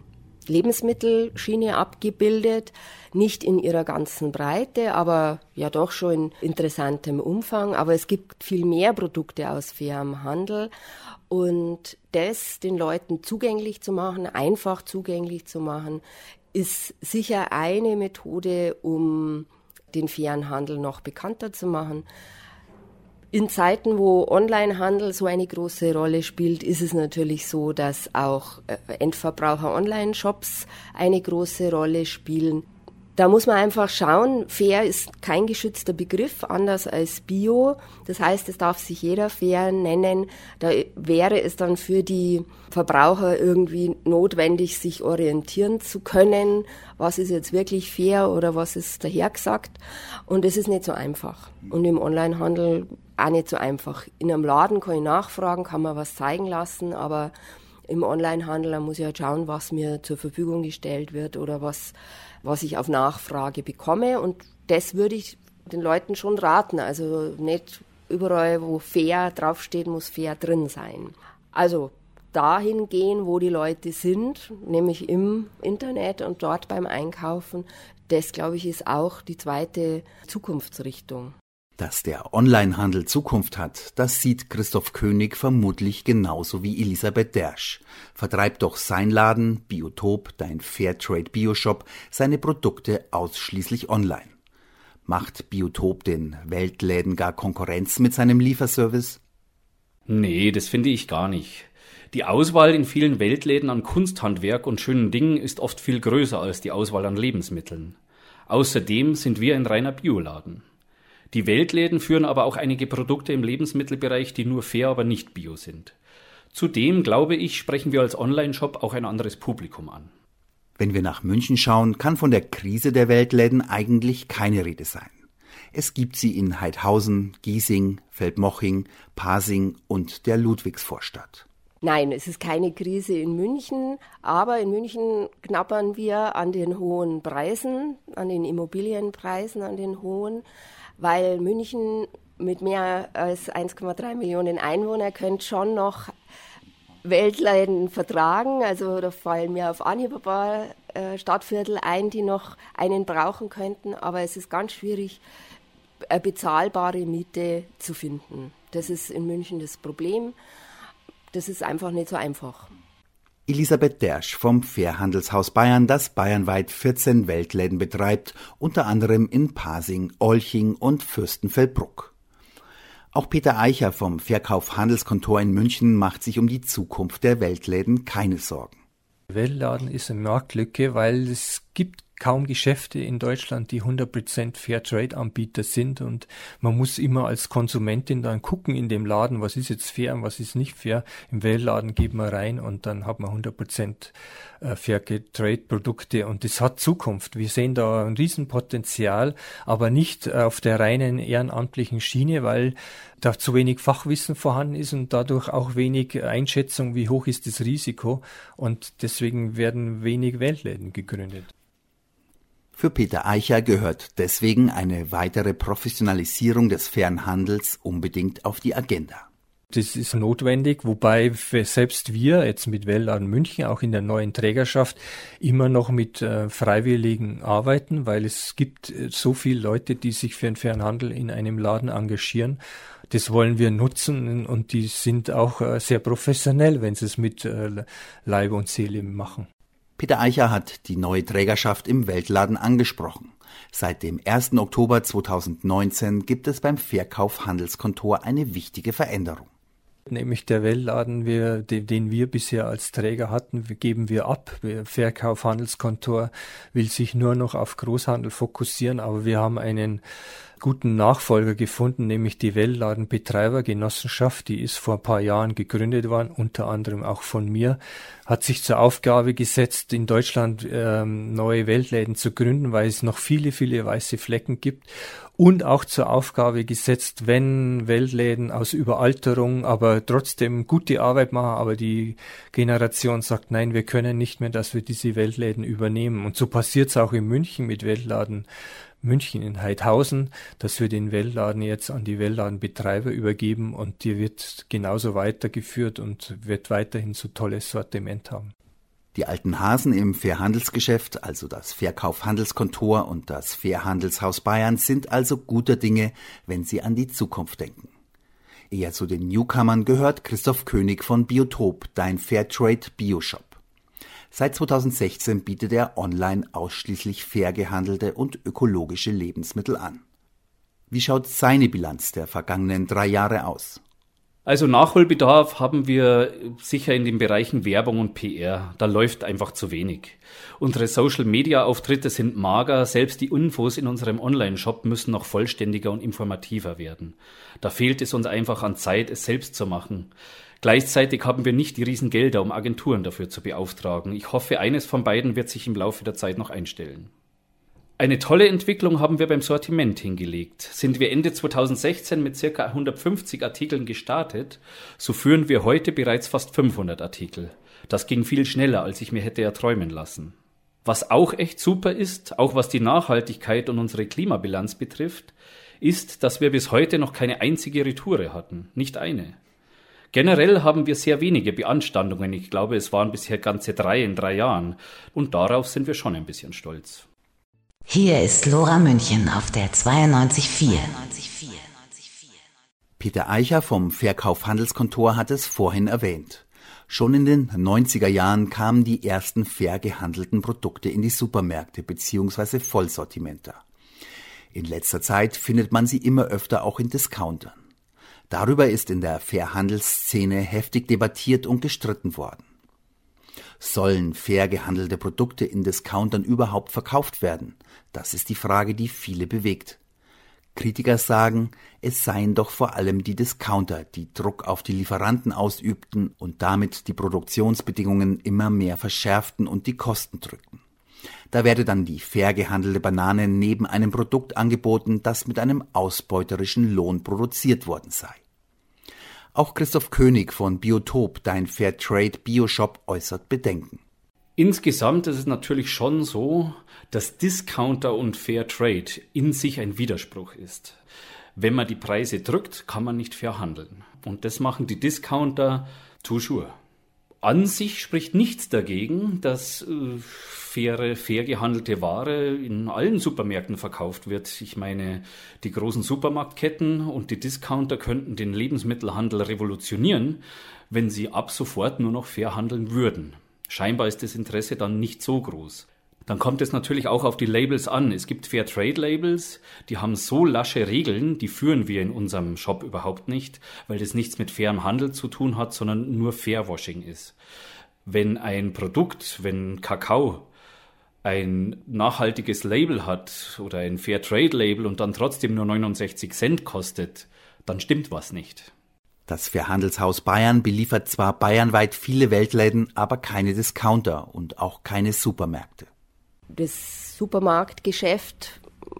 C: Lebensmittelschiene abgebildet, nicht in ihrer ganzen Breite, aber ja doch schon in interessantem Umfang. Aber es gibt viel mehr Produkte aus fairem Handel und das den Leuten zugänglich zu machen, einfach zugänglich zu machen, ist sicher eine Methode, um den fairen Handel noch bekannter zu machen. In Zeiten, wo Onlinehandel so eine große Rolle spielt, ist es natürlich so, dass auch Endverbraucher-Online-Shops eine große Rolle spielen. Da muss man einfach schauen, fair ist kein geschützter Begriff, anders als Bio. Das heißt, es darf sich jeder fair nennen. Da wäre es dann für die Verbraucher irgendwie notwendig, sich orientieren zu können. Was ist jetzt wirklich fair oder was ist dahergesagt? Und es ist nicht so einfach. Und im Onlinehandel auch nicht so einfach. In einem Laden kann ich nachfragen, kann man was zeigen lassen, aber im Onlinehandel, da muss ich halt schauen, was mir zur Verfügung gestellt wird oder was ich auf Nachfrage bekomme. Und das würde ich den Leuten schon raten. Also nicht überall, wo fair draufsteht, muss fair drin sein. Also dahin gehen, wo die Leute sind, nämlich im Internet und dort beim Einkaufen. Das, glaube ich, ist auch die zweite Zukunftsrichtung.
A: Dass der Onlinehandel Zukunft hat, das sieht Christoph König vermutlich genauso wie Elisabeth Dersch. Vertreibt doch sein Laden, Biotop, dein Fairtrade Bioshop, seine Produkte ausschließlich online. Macht Biotop den Weltläden gar Konkurrenz mit seinem Lieferservice?
F: Nee, das finde ich gar nicht. Die Auswahl in vielen Weltläden an Kunsthandwerk und schönen Dingen ist oft viel größer als die Auswahl an Lebensmitteln. Außerdem sind wir ein reiner Bioladen. Die Weltläden führen aber auch einige Produkte im Lebensmittelbereich, die nur fair, aber nicht bio sind. Zudem, glaube ich, sprechen wir als Online-Shop auch ein anderes Publikum an.
A: Wenn wir nach München schauen, kann von der Krise der Weltläden eigentlich keine Rede sein. Es gibt sie in Haidhausen, Giesing, Feldmoching, Pasing und der Ludwigsvorstadt.
C: Nein, es ist keine Krise in München, aber in München knabbern wir an den hohen Preisen, an den Immobilienpreisen, an den hohen, weil München mit mehr als 1,3 Millionen Einwohnern könnte schon noch Weltläden vertragen. Also da fallen mir auf Anhieb ein paar Stadtviertel ein, die noch einen brauchen könnten, aber es ist ganz schwierig, eine bezahlbare Miete zu finden. Das ist in München das Problem. Das ist einfach nicht so einfach.
A: Elisabeth Dersch vom Fairhandelshaus Bayern, das bayernweit 14 Weltläden betreibt, unter anderem in Pasing, Olching und Fürstenfeldbruck. Auch Peter Eicher vom Verkauf-Handelskontor in München macht sich um die Zukunft der Weltläden keine Sorgen.
D: Der Weltladen ist eine Marktlücke, weil es gibt kaum Geschäfte in Deutschland, die 100% Fairtrade-Anbieter sind und man muss immer als Konsumentin dann gucken in dem Laden, was ist jetzt fair und was ist nicht fair. Im Weltladen geht man rein und dann hat man 100% Fairtrade-Produkte und das hat Zukunft. Wir sehen da ein Riesenpotenzial, aber nicht auf der reinen ehrenamtlichen Schiene, weil da zu wenig Fachwissen vorhanden ist und dadurch auch wenig Einschätzung, wie hoch ist das Risiko und deswegen werden wenig Weltläden gegründet.
A: Für Peter Eicher gehört deswegen eine weitere Professionalisierung des fairen Handels unbedingt auf die Agenda.
D: Das ist notwendig, wobei selbst wir jetzt mit Weltladen München auch in der neuen Trägerschaft immer noch mit Freiwilligen arbeiten, weil es gibt so viele Leute, die sich für den fairen Handel in einem Laden engagieren. Das wollen wir nutzen und die sind auch sehr professionell, wenn sie es mit Leib und Seele machen.
A: Peter Eicher hat die neue Trägerschaft im Weltladen angesprochen. Seit dem 1. Oktober 2019 gibt es beim Verkauf-Handelskontor eine wichtige Veränderung.
D: Nämlich der Weltladen, den wir bisher als Träger hatten, geben wir ab. Verkauf-Handelskontor will sich nur noch auf Großhandel fokussieren, aber wir haben einen guten Nachfolger gefunden, nämlich die Weltladenbetreibergenossenschaft, die ist vor ein paar Jahren gegründet worden, unter anderem auch von mir, hat sich zur Aufgabe gesetzt, in Deutschland neue Weltläden zu gründen, weil es noch viele, viele weiße Flecken gibt und auch zur Aufgabe gesetzt, wenn Weltläden aus Überalterung aber trotzdem gute Arbeit machen, aber die Generation sagt, nein, wir können nicht mehr, dass wir diese Weltläden übernehmen. Und so passiert es auch in München mit Weltladen München in Haidhausen, dass wir den Weltladen jetzt an die Weltladenbetreiber übergeben und die wird genauso weitergeführt und wird weiterhin so tolles Sortiment haben.
A: Die alten Hasen im Fairhandelsgeschäft, also das Verkauf-Handelskontor und das Fairhandelshaus Bayern, sind also guter Dinge, wenn sie an die Zukunft denken. Eher zu den Newcomern gehört Christoph König von Biotop, dein Fairtrade Bioshop. Seit 2016 bietet er online ausschließlich fair gehandelte und ökologische Lebensmittel an. Wie schaut seine Bilanz der vergangenen 3 Jahre aus?
F: Also Nachholbedarf haben wir sicher in den Bereichen Werbung und PR. Da läuft einfach zu wenig. Unsere Social-Media-Auftritte sind mager, selbst die Infos in unserem Online-Shop müssen noch vollständiger und informativer werden. Da fehlt es uns einfach an Zeit, es selbst zu machen. Gleichzeitig haben wir nicht die Riesengelder, um Agenturen dafür zu beauftragen. Ich hoffe, eines von beiden wird sich im Laufe der Zeit noch einstellen. Eine tolle Entwicklung haben wir beim Sortiment hingelegt. Sind wir Ende 2016 mit ca. 150 Artikeln gestartet, so führen wir heute bereits fast 500 Artikel. Das ging viel schneller, als ich mir hätte erträumen lassen. Was auch echt super ist, auch was die Nachhaltigkeit und unsere Klimabilanz betrifft, ist, dass wir bis heute noch keine einzige Retoure hatten. Nicht eine. Generell haben wir sehr wenige Beanstandungen. Ich glaube, es waren bisher ganze 3 in 3 Jahren. Und darauf sind wir schon ein bisschen stolz.
B: Hier ist Lora München auf der 92.4.
A: Peter Eicher vom Verkauf-Handelskontor hat es vorhin erwähnt. Schon in den 90er Jahren kamen die ersten fair gehandelten Produkte in die Supermärkte bzw. Vollsortimenter. In letzter Zeit findet man sie immer öfter auch in Discountern. Darüber ist in der Fairhandelsszene heftig debattiert und gestritten worden. Sollen fair gehandelte Produkte in Discountern überhaupt verkauft werden? Das ist die Frage, die viele bewegt. Kritiker sagen, es seien doch vor allem die Discounter, die Druck auf die Lieferanten ausübten und damit die Produktionsbedingungen immer mehr verschärften und die Kosten drückten. Da werde dann die fair gehandelte Banane neben einem Produkt angeboten, das mit einem ausbeuterischen Lohn produziert worden sei. Auch Christoph König von Biotop, dein Fairtrade Bioshop, äußert Bedenken.
F: Insgesamt ist es natürlich schon so, dass Discounter und Fairtrade in sich ein Widerspruch ist. Wenn man die Preise drückt, kann man nicht fair handeln. Und das machen die Discounter toujours. An sich spricht nichts dagegen, dass fair gehandelte Ware in allen Supermärkten verkauft wird. Ich meine, die großen Supermarktketten und die Discounter könnten den Lebensmittelhandel revolutionieren, wenn sie ab sofort nur noch fair handeln würden. Scheinbar ist das Interesse dann nicht so groß. Dann kommt es natürlich auch auf die Labels an. Es gibt Fairtrade-Labels, die haben so lasche Regeln, die führen wir in unserem Shop überhaupt nicht, weil das nichts mit fairem Handel zu tun hat, sondern nur Fairwashing ist. Wenn ein Produkt, wenn Kakao ein nachhaltiges Label hat oder ein Fairtrade-Label und dann trotzdem nur 69 Cent kostet, dann stimmt was nicht.
A: Das Fairhandelshaus Bayern beliefert zwar bayernweit viele Weltläden, aber keine Discounter und auch keine Supermärkte.
C: Das Supermarktgeschäft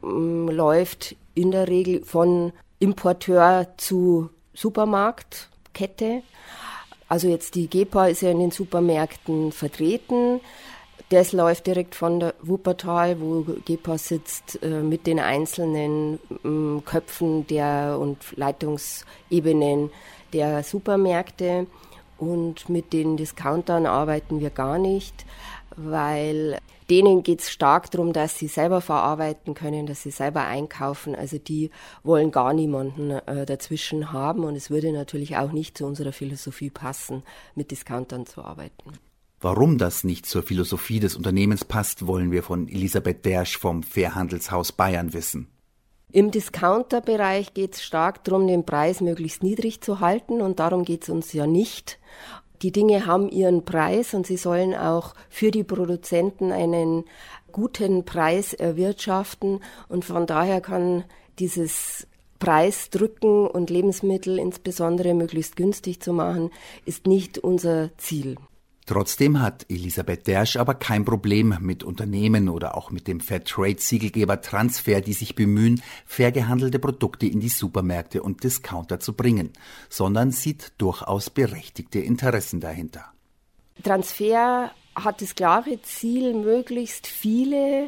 C: läuft in der Regel von Importeur zu Supermarktkette. Also jetzt die GEPA ist ja in den Supermärkten vertreten. Das läuft direkt von der Wuppertal, wo GEPA sitzt, mit den einzelnen Köpfen und Leitungsebenen der Supermärkte. Und mit den Discountern arbeiten wir gar nicht, weil denen geht es stark darum, dass sie selber verarbeiten können, dass sie selber einkaufen. Also die wollen gar niemanden dazwischen haben. Und es würde natürlich auch nicht zu unserer Philosophie passen, mit Discountern zu arbeiten.
A: Warum das nicht zur Philosophie des Unternehmens passt, wollen wir von Elisabeth Dersch vom Fairhandelshaus Bayern wissen.
C: Im Discounterbereich geht es stark darum, den Preis möglichst niedrig zu halten und darum geht es uns ja nicht. Die Dinge haben ihren Preis und sie sollen auch für die Produzenten einen guten Preis erwirtschaften und von daher kann dieses Preisdrücken und Lebensmittel insbesondere möglichst günstig zu machen, ist nicht unser Ziel.
A: Trotzdem hat Elisabeth Dersch aber kein Problem mit Unternehmen oder auch mit dem Fairtrade-Siegelgeber Transfer, die sich bemühen, fair gehandelte Produkte in die Supermärkte und Discounter zu bringen, sondern sieht durchaus berechtigte Interessen dahinter.
C: Transfer hat das klare Ziel, möglichst viele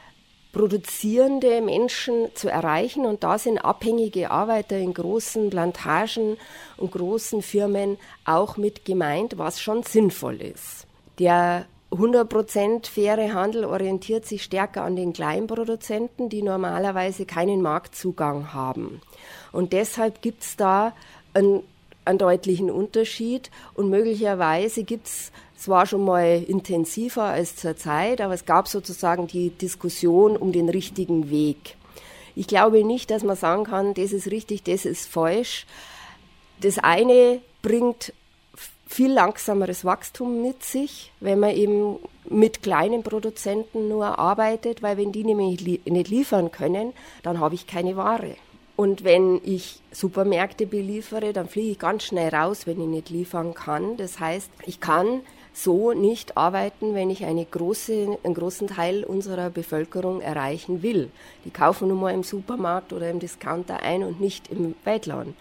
C: produzierende Menschen zu erreichen und da sind abhängige Arbeiter in großen Plantagen und großen Firmen auch mit gemeint, was schon sinnvoll ist. Der 100% faire Handel orientiert sich stärker an den Kleinproduzenten, die normalerweise keinen Marktzugang haben. Und deshalb gibt es da einen deutlichen Unterschied und möglicherweise gibt es zwar schon mal intensiver als zurzeit, aber es gab sozusagen die Diskussion um den richtigen Weg. Ich glaube nicht, dass man sagen kann, das ist richtig, das ist falsch. Das eine bringt viel langsameres Wachstum mit sich, wenn man eben mit kleinen Produzenten nur arbeitet, weil wenn die nämlich nicht liefern können, dann habe ich keine Ware. Und wenn ich Supermärkte beliefere, dann fliege ich ganz schnell raus, wenn ich nicht liefern kann. Das heißt, ich kann so nicht arbeiten, wenn ich einen großen Teil unserer Bevölkerung erreichen will. Die kaufen nun mal im Supermarkt oder im Discounter ein und nicht im Weltladen.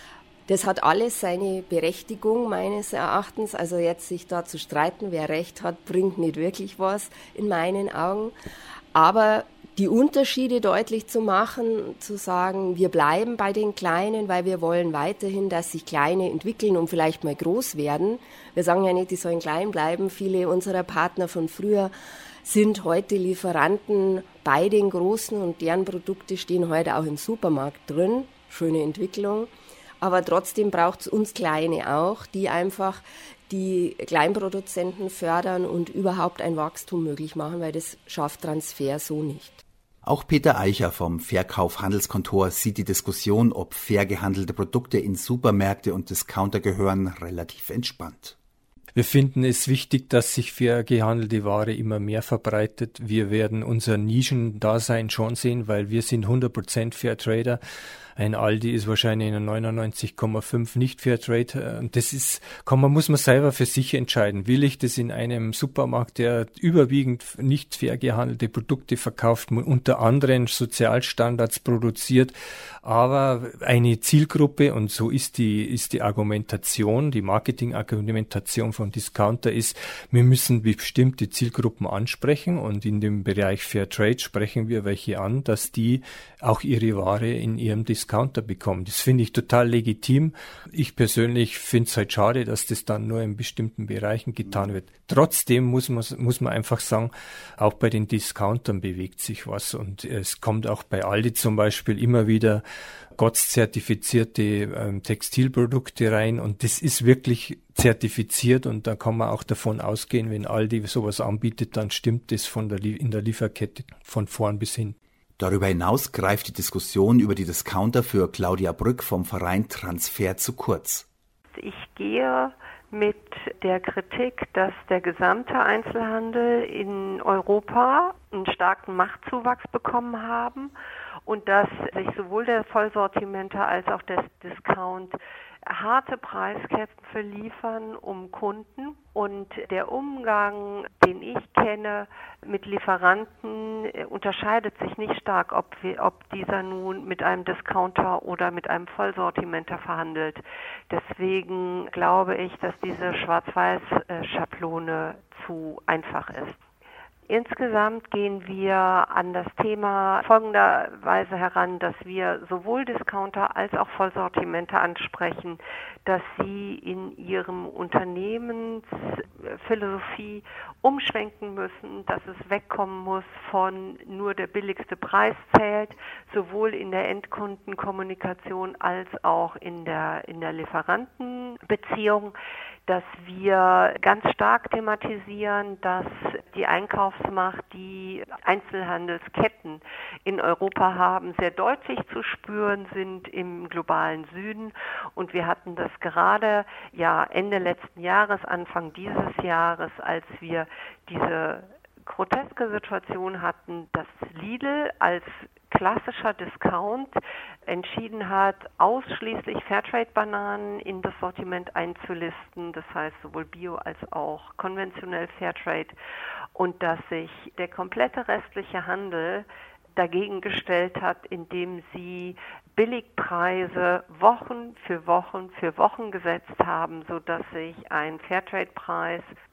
C: Das hat alles seine Berechtigung meines Erachtens. Also jetzt sich da zu streiten, wer Recht hat, bringt nicht wirklich was in meinen Augen. Aber die Unterschiede deutlich zu machen, zu sagen, wir bleiben bei den Kleinen, weil wir wollen weiterhin, dass sich Kleine entwickeln und vielleicht mal groß werden. Wir sagen ja nicht, die sollen klein bleiben. Viele unserer Partner von früher sind heute Lieferanten bei den Großen und deren Produkte stehen heute auch im Supermarkt drin. Schöne Entwicklung. Aber trotzdem braucht es uns Kleine auch, die einfach die Kleinproduzenten fördern und überhaupt ein Wachstum möglich machen, weil das schafft Transfer so nicht.
A: Auch Peter Eicher vom Verkauf-Handelskontor sieht die Diskussion, ob fair gehandelte Produkte in Supermärkte und Discounter gehören, relativ entspannt.
D: Wir finden es wichtig, dass sich fair gehandelte Ware immer mehr verbreitet. Wir werden unser Nischendasein schon sehen, weil wir sind 100% Fairtrader. Ein Aldi ist wahrscheinlich in 99,5 nicht Fairtrade. Und das muss man selber für sich entscheiden. Will ich das in einem Supermarkt, der überwiegend nicht fair gehandelte Produkte verkauft, unter anderen Sozialstandards produziert, aber eine Zielgruppe, und so ist die Argumentation, die Marketing-Argumentation von Discounter ist, wir müssen bestimmte Zielgruppen ansprechen und in dem Bereich Fairtrade sprechen wir welche an, dass die auch ihre Ware in ihrem Discounter bekommen. Das finde ich total legitim. Ich persönlich finde es halt schade, dass das dann nur in bestimmten Bereichen getan wird. Trotzdem muss man einfach sagen, auch bei den Discountern bewegt sich was und es kommt auch bei Aldi zum Beispiel immer wieder GOTS-zertifizierte Textilprodukte rein und das ist wirklich zertifiziert und da kann man auch davon ausgehen, wenn Aldi sowas anbietet, dann stimmt das in der Lieferkette von vorn bis hin.
A: Darüber hinaus greift die Diskussion über die Discounter für Claudia Brück vom Verein Transfer zu kurz.
E: Ich gehe mit der Kritik, dass der gesamte Einzelhandel in Europa einen starken Machtzuwachs bekommen haben und dass sich sowohl der Vollsortimenter als auch der Discount harte Preiskämpfe liefern um Kunden und der Umgang, den ich kenne mit Lieferanten, unterscheidet sich nicht stark, ob dieser nun mit einem Discounter oder mit einem Vollsortimenter verhandelt. Deswegen glaube ich, dass diese Schwarz-Weiß-Schablone zu einfach ist. Insgesamt gehen wir an das Thema folgenderweise heran, dass wir sowohl Discounter als auch Vollsortimente ansprechen, dass sie in ihrem Unternehmensphilosophie umschwenken müssen, dass es wegkommen muss von nur der billigste Preis zählt, sowohl in der Endkundenkommunikation als auch in der Lieferantenbeziehung, dass wir ganz stark thematisieren, dass die Einkaufsmacht, die Einzelhandelsketten in Europa haben, sehr deutlich zu spüren sind im globalen Süden. Und wir hatten das gerade Ende letzten Jahres, Anfang dieses Jahres, als wir diese groteske Situation hatten, dass Lidl als klassischer Discount entschieden hat, ausschließlich Fairtrade-Bananen in das Sortiment einzulisten, das heißt sowohl Bio als auch konventionell Fairtrade, und dass sich der komplette restliche Handel dagegen gestellt hat, indem sie Billigpreise Wochen für Wochen gesetzt haben, sodass sich ein Fairtrade-Preis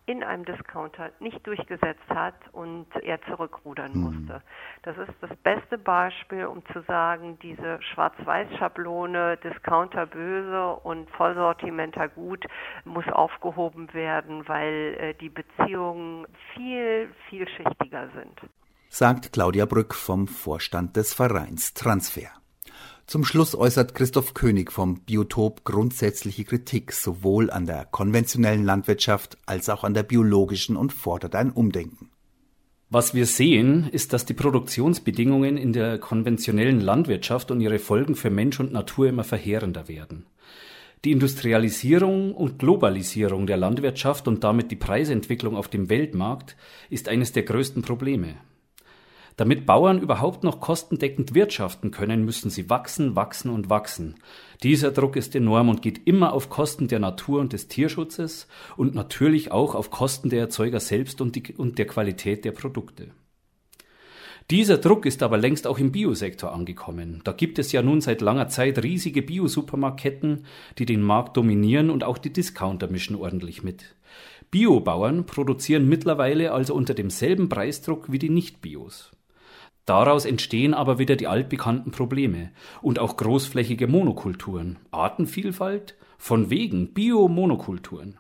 E: in einem Discounter nicht durchgesetzt hat und er zurückrudern musste. Das ist das beste Beispiel, um zu sagen, diese Schwarz-Weiß-Schablone, Discounter böse und Vollsortimenter gut, muss aufgehoben werden, weil die Beziehungen viel vielschichtiger sind.
A: Sagt Claudia Brück vom Vorstand des Vereins Transfer. Zum Schluss äußert Christoph König vom Biotop grundsätzliche Kritik sowohl an der konventionellen Landwirtschaft als auch an der biologischen und fordert ein Umdenken.
F: Was wir sehen, ist, dass die Produktionsbedingungen in der konventionellen Landwirtschaft und ihre Folgen für Mensch und Natur immer verheerender werden. Die Industrialisierung und Globalisierung der Landwirtschaft und damit die Preisentwicklung auf dem Weltmarkt ist eines der größten Probleme. Damit Bauern überhaupt noch kostendeckend wirtschaften können, müssen sie wachsen, wachsen und wachsen. Dieser Druck ist enorm und geht immer auf Kosten der Natur und des Tierschutzes und natürlich auch auf Kosten der Erzeuger selbst und der Qualität der Produkte. Dieser Druck ist aber längst auch im Biosektor angekommen. Da gibt es ja nun seit langer Zeit riesige Bio-Supermarktketten, die den Markt dominieren, und auch die Discounter mischen ordentlich mit. Biobauern produzieren mittlerweile also unter demselben Preisdruck wie die Nicht-Bios. Daraus entstehen aber wieder die altbekannten Probleme und auch großflächige Monokulturen. Artenvielfalt? Von wegen Bio-Monokulturen.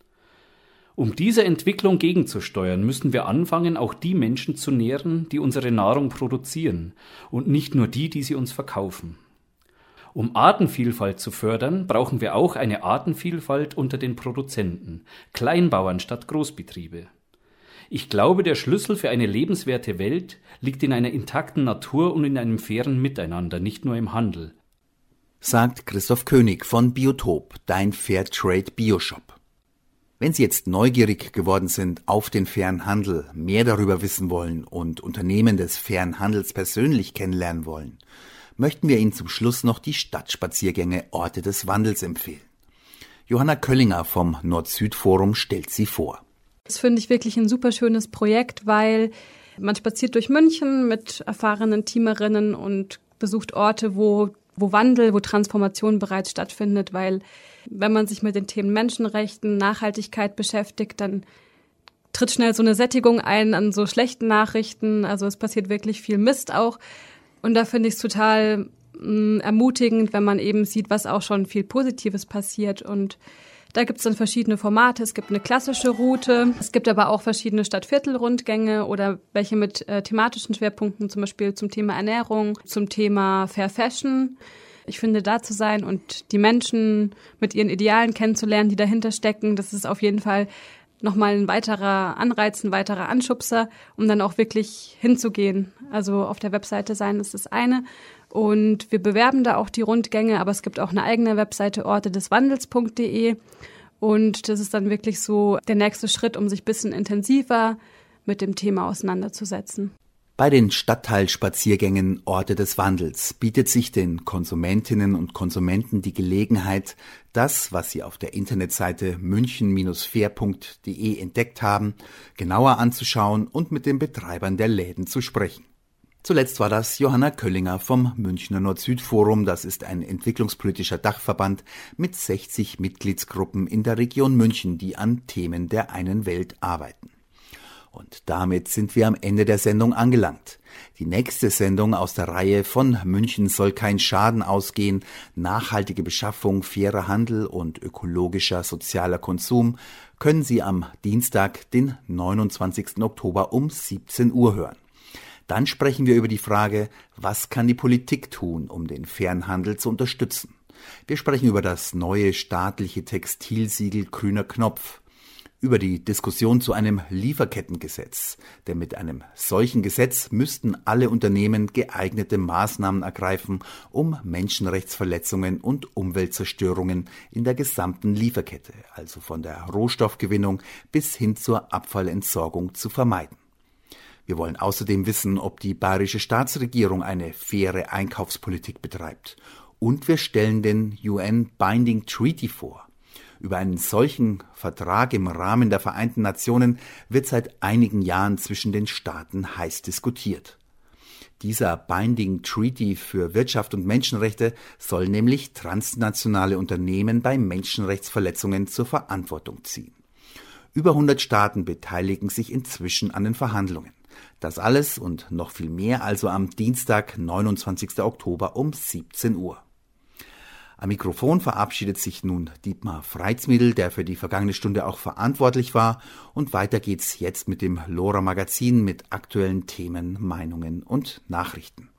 F: Um dieser Entwicklung gegenzusteuern, müssen wir anfangen, auch die Menschen zu nähren, die unsere Nahrung produzieren und nicht nur die, die sie uns verkaufen. Um Artenvielfalt zu fördern, brauchen wir auch eine Artenvielfalt unter den Produzenten, Kleinbauern statt Großbetriebe. Ich glaube, der Schlüssel für eine lebenswerte Welt liegt in einer intakten Natur und in einem fairen Miteinander, nicht nur im Handel.
A: Sagt Christoph König von Biotop, dein Fairtrade Bioshop. Wenn Sie jetzt neugierig geworden sind auf den fairen Handel, mehr darüber wissen wollen und Unternehmen des fairen Handels persönlich kennenlernen wollen, möchten wir Ihnen zum Schluss noch die Stadtspaziergänge Orte des Wandels empfehlen. Johanna Köllinger vom Nord-Süd-Forum stellt sie vor.
G: Das finde ich wirklich ein super schönes Projekt, weil man spaziert durch München mit erfahrenen Teamerinnen und besucht Orte, wo Wandel, wo Transformation bereits stattfindet, weil wenn man sich mit den Themen Menschenrechten, Nachhaltigkeit beschäftigt, dann tritt schnell so eine Sättigung ein an so schlechten Nachrichten. Also es passiert wirklich viel Mist auch. Und da finde ich es total ermutigend, wenn man eben sieht, was auch schon viel Positives passiert. Und da gibt es dann verschiedene Formate. Es gibt eine klassische Route. Es gibt aber auch verschiedene Stadtviertel-Rundgänge oder welche mit thematischen Schwerpunkten, zum Beispiel zum Thema Ernährung, zum Thema Fair Fashion. Ich finde, da zu sein und die Menschen mit ihren Idealen kennenzulernen, die dahinter stecken, das ist auf jeden Fall nochmal ein weiterer Anreiz, ein weiterer Anschubser, um dann auch wirklich hinzugehen. Also auf der Webseite sein ist das eine. Und wir bewerben da auch die Rundgänge, aber es gibt auch eine eigene Webseite, ortedeswandels.de. Und das ist dann wirklich so der nächste Schritt, um sich ein bisschen intensiver mit dem Thema auseinanderzusetzen.
A: Bei den Stadtteilspaziergängen Orte des Wandels bietet sich den Konsumentinnen und Konsumenten die Gelegenheit, das, was sie auf der Internetseite münchen-fair.de entdeckt haben, genauer anzuschauen und mit den Betreibern der Läden zu sprechen. Zuletzt war das Johanna Köllinger vom Münchner Nord-Süd-Forum. Das ist ein entwicklungspolitischer Dachverband mit 60 Mitgliedsgruppen in der Region München, die an Themen der einen Welt arbeiten. Und damit sind wir am Ende der Sendung angelangt. Die nächste Sendung aus der Reihe von München soll kein Schaden ausgehen, nachhaltige Beschaffung, fairer Handel und ökologischer sozialer Konsum können Sie am Dienstag, den 29. Oktober um 17 Uhr hören. Dann sprechen wir über die Frage, was kann die Politik tun, um den fairen Handel zu unterstützen. Wir sprechen über das neue staatliche Textilsiegel Grüner Knopf, über die Diskussion zu einem Lieferkettengesetz, denn mit einem solchen Gesetz müssten alle Unternehmen geeignete Maßnahmen ergreifen, um Menschenrechtsverletzungen und Umweltzerstörungen in der gesamten Lieferkette, also von der Rohstoffgewinnung bis hin zur Abfallentsorgung, zu vermeiden. Wir wollen außerdem wissen, ob die bayerische Staatsregierung eine faire Einkaufspolitik betreibt. Und wir stellen den UN Binding Treaty vor. Über einen solchen Vertrag im Rahmen der Vereinten Nationen wird seit einigen Jahren zwischen den Staaten heiß diskutiert. Dieser Binding Treaty für Wirtschaft und Menschenrechte soll nämlich transnationale Unternehmen bei Menschenrechtsverletzungen zur Verantwortung ziehen. Über 100 Staaten beteiligen sich inzwischen an den Verhandlungen. Das alles und noch viel mehr also am Dienstag, 29. Oktober um 17 Uhr. Am Mikrofon verabschiedet sich nun Dietmar Freitsmiedl, der für die vergangene Stunde auch verantwortlich war. Und weiter geht's jetzt mit dem LoRa Magazin mit aktuellen Themen, Meinungen und Nachrichten.